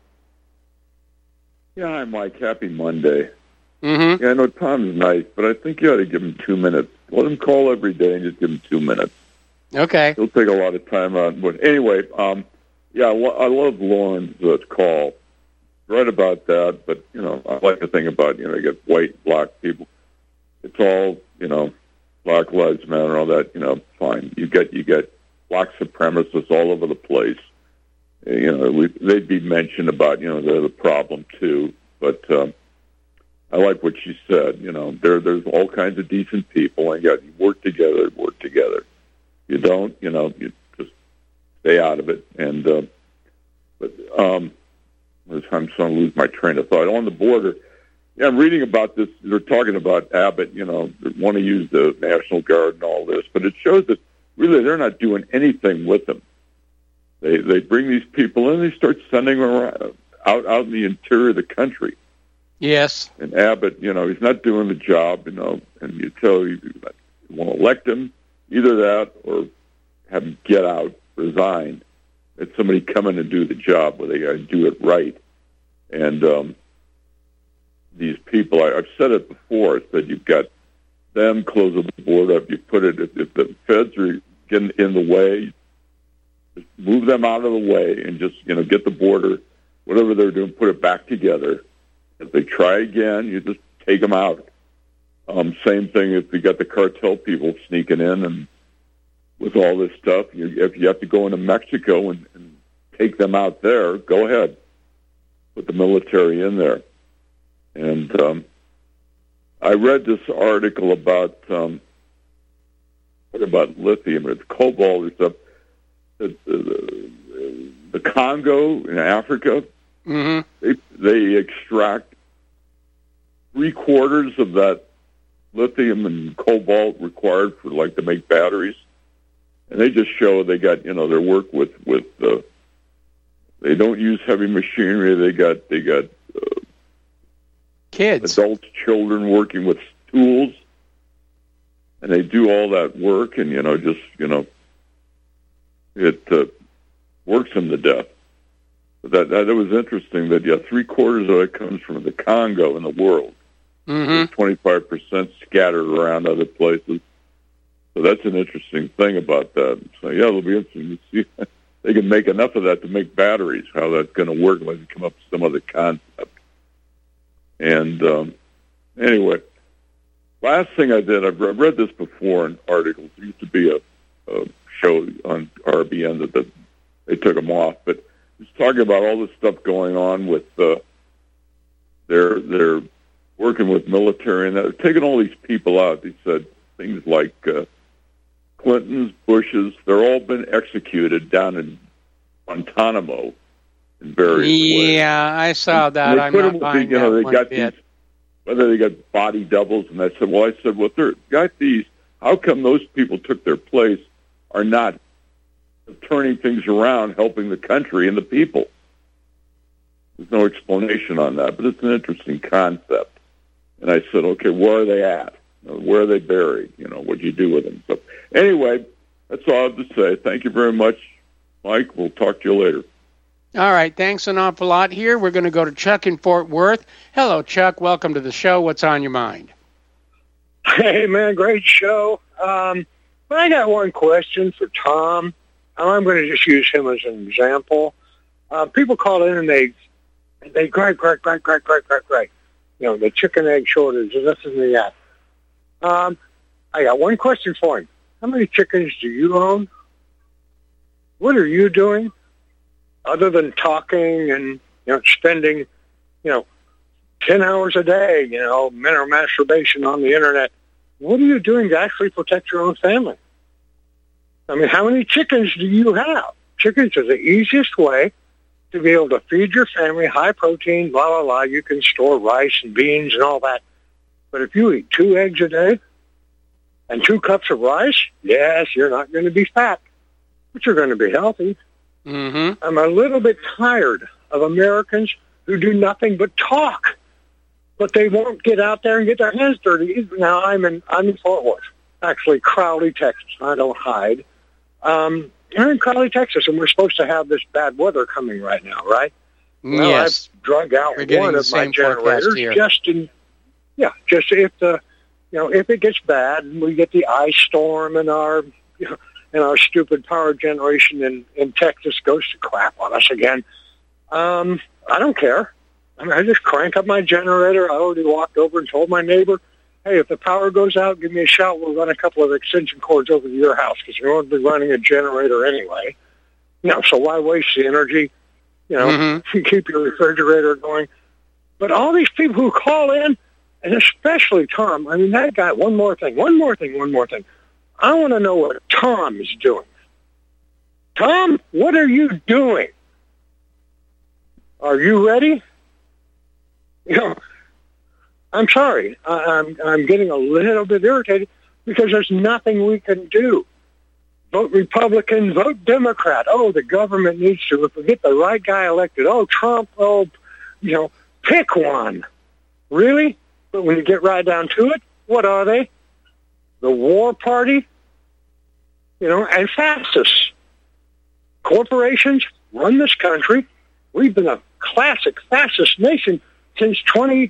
Yeah, hi, Mike. Happy Monday. Mm-hmm. Yeah, I know Tom's nice, but I think you ought to give him 2 minutes. Let him call every day and just give him 2 minutes. Okay. He'll take a lot of time out. But anyway, I love Lauren's call. Right about that, but, I like to think about, you get white, black people. It's all, Black Lives Matter, all that, fine. You get black supremacists all over the place. They'd be mentioned about, they're the problem too. But I like what she said. There's all kinds of decent people, and you work together. You don't, you just stay out of it. And I'm starting to lose my train of thought. On the border, I'm reading about this. They're talking about Abbott, they want to use the National Guard and all this, but it shows that really they're not doing anything with them. They bring these people in, they start sending them around, out in the interior of the country. Yes. And Abbott, he's not doing the job, and you want to elect him, either that or have him get out, resign. it's somebody coming to do the job where they got to do it right. And these people, I've said it before, it's that you've got them closing the border up. You put it, if the feds are getting in the way, just move them out of the way and just, get the border, whatever they're doing, put it back together. If they try again, you just take them out. Same thing if you got the cartel people sneaking in and with all this stuff. If you have to go into Mexico and take them out there, go ahead. Put the military in there. And I read this article about lithium or cobalt or stuff. The Congo in Africa, they extract 3/4 of that lithium and cobalt required for to make batteries, and they just show they got their work with they don't use heavy machinery. They got kids, adults, children working with tools, and they do all that work, and it works them to death. That was interesting. That 3/4 of it comes from the Congo in the world. 25% scattered around other places. So that's an interesting thing about that. So it'll be interesting to see if they can make enough of that to make batteries. How that's going to work when they come up with some other concept. And anyway, last thing I did, I've read this before in articles. There used to be a show on RBN that they took them off, but it's talking about all this stuff going on with their working with military, and they're taking all these people out. They said things like Clinton's, Bush's, they're all been executed down in Guantanamo in various ways. Yeah, I saw that. I'm not buying that they one got bit. Whether they got body doubles, and I said, they're got these. How come those people took their place are not turning things around, helping the country and the people? There's no explanation on that, but it's an interesting concept. And I said, okay, where are they at? Where are they buried? What do you do with them? So anyway, that's all I have to say. Thank you very much, Mike. We'll talk to you later. All right, thanks an awful lot here. We're going to go to Chuck in Fort Worth. Hello, Chuck. Welcome to the show. What's on your mind? Hey, man, great show. I got one question for Tom. I'm going to just use him as an example. People call in and they gripe. The chicken egg shortage, this and that. I got one question for him. How many chickens do you own? What are you doing other than talking and, spending, 10 hours a day, mental masturbation on the internet? What are you doing to actually protect your own family? I mean, how many chickens do you have? Chickens are the easiest way to be able to feed your family, high protein, blah, blah, blah. You can store rice and beans and all that. But if you eat 2 eggs a day and 2 cups of rice, yes, you're not going to be fat, but you're going to be healthy. I'm a little bit tired of Americans who do nothing but talk, but they won't get out there and get their hands dirty. Now, I'm in Fort Worth, actually Crowley, Texas. I don't hide. We're in Crowley, Texas, and we're supposed to have this bad weather coming right now, right? Well, Yes. I've drug out one of my generators just if if it gets bad and we get the ice storm and our stupid power generation in Texas goes to crap on us again. I don't care. I mean, I just crank up my generator. I already walked over and told my neighbor, hey, if the power goes out, give me a shout. We'll run a couple of extension cords over to your house because you won't be running a generator anyway. So why waste the energy? Keep your refrigerator going. But all these people who call in, and especially Tom, I mean, that guy, one more thing. I want to know what Tom is doing. Tom, what are you doing? Are you ready? I'm sorry. I'm getting a little bit irritated because there's nothing we can do. Vote Republican, vote Democrat. Oh, the government needs to. If we get the right guy elected, Trump, pick one. Really? But when you get right down to it, what are they? The war party? And fascists. corporations run this country. We've been a classic fascist nation since since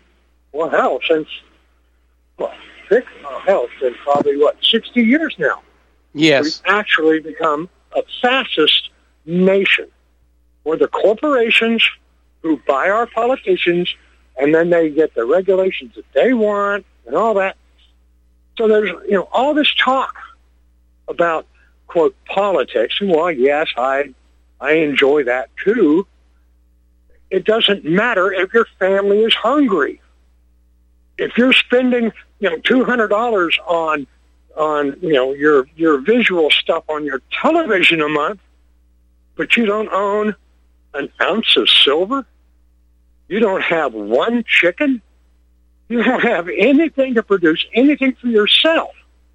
probably 60 years now. Yes. We've actually become a fascist nation where the corporations who buy our politicians, and then they get the regulations that they want and all that. So there's, all this talk about, quote, politics. And, well, yes, I enjoy that too. It doesn't matter if your family is hungry. If you're spending, $200 on your visual stuff on your television a month, but you don't own an ounce of silver, you don't have one chicken, you don't have anything to produce anything for yourself.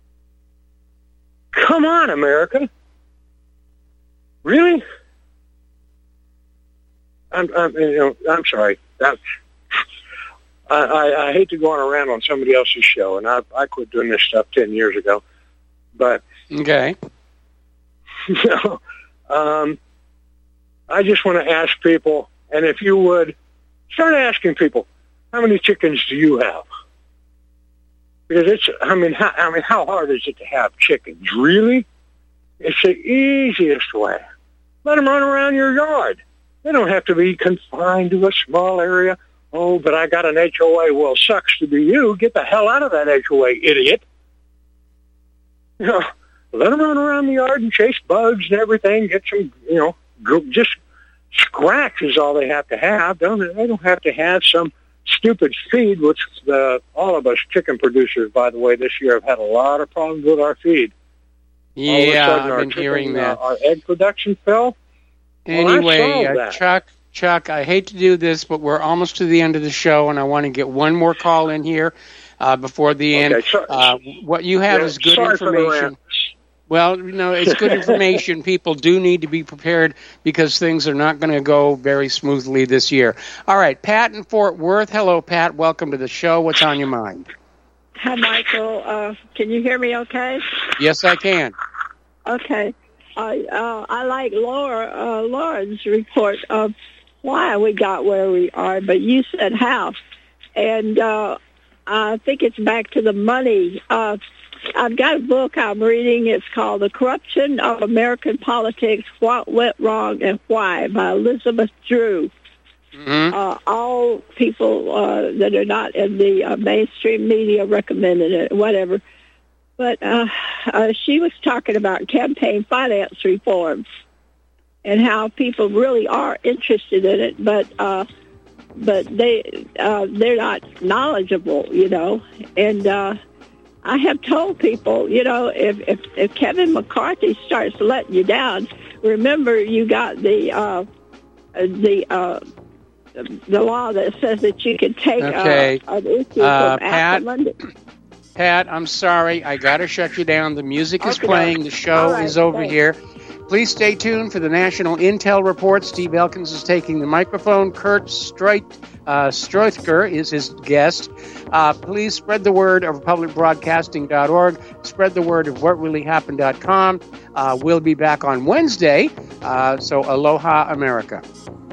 Come on, America. Really? I'm sorry. I hate to go on a rant on somebody else's show, and I quit doing this stuff 10 years ago. But okay, I just want to ask people, and if you would start asking people, how many chickens do you have? Because how hard is it to have chickens? Really? It's the easiest way. Let them run around your yard. They don't have to be confined to a small area. Oh, but I got an HOA. Well, sucks to be you. Get the hell out of that HOA, idiot. Let them run around the yard and chase bugs and everything. Get some, just scratch is all they have to have. They don't have to have some stupid feed, which all of us chicken producers, by the way, this year have had a lot of problems with our feed. Yeah, I've been hearing that. Our egg production fell. Anyway, Chuck, I hate to do this, but we're almost to the end of the show, and I want to get one more call in here before the end. What you have is good information. Well, it's good information. People do need to be prepared because things are not going to go very smoothly this year. All right, Pat in Fort Worth. Hello, Pat. Welcome to the show. What's on your mind? Hi, Michael. Can you hear me okay? Yes, I can. Okay. I like Lauren's report of why we got where we are, but you said how. And I think it's back to the money. I've got a book I'm reading. It's called The Corruption of American Politics, What Went Wrong and Why by Elizabeth Drew. Mm-hmm. All people that are not in the mainstream media recommended it, whatever. But she was talking about campaign finance reform and how people really are interested in it, but they're not knowledgeable, And I have told people, if Kevin McCarthy starts letting you down, remember you got the law that says that you can take an issue from after Monday. Pat, I'm sorry. I got to shut you down. The music is playing. The show is over here. Please stay tuned for the National Intel Report. Steve Elkins is taking the microphone. Kurt Strothker is his guest. Please spread the word of republicbroadcasting.org. Spread the word of whatreallyhappened.com. We'll be back on Wednesday. So aloha, America.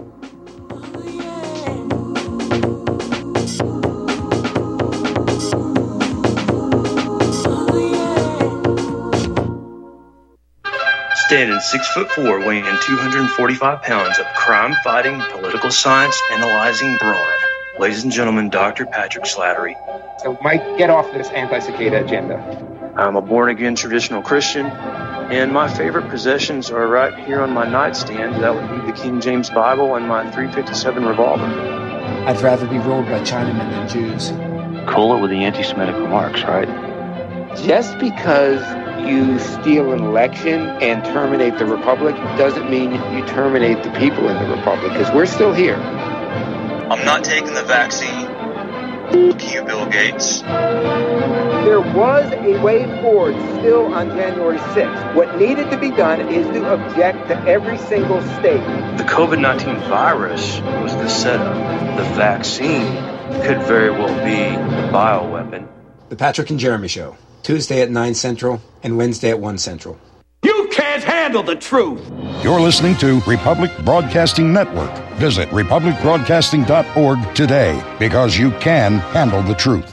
Standing 6'4", weighing 245 pounds of crime-fighting, political science analyzing brawn. Ladies and gentlemen, Dr. Patrick Slattery. So, Mike, get off this anti-cicada agenda. I'm a born-again traditional Christian, and my favorite possessions are right here on my nightstand. That would be the King James Bible and my .357 revolver. I'd rather be ruled by Chinamen than Jews. Cool it with the anti-Semitic remarks, right? Just because you steal an election and terminate the Republic doesn't mean you terminate the people in the Republic, because we're still here. I'm not taking the vaccine. Fuck you, Bill Gates. There was a way forward still on January 6th. What needed to be done is to object to every single state. The COVID-19 virus was the setup. The vaccine could very well be the bioweapon. The Patrick and Jeremy Show, Tuesday at 9 Central and Wednesday at 1 Central. You can't can't handle the truth. You're listening to Republic Broadcasting Network. Visit republicbroadcasting.org today, because you can handle the truth.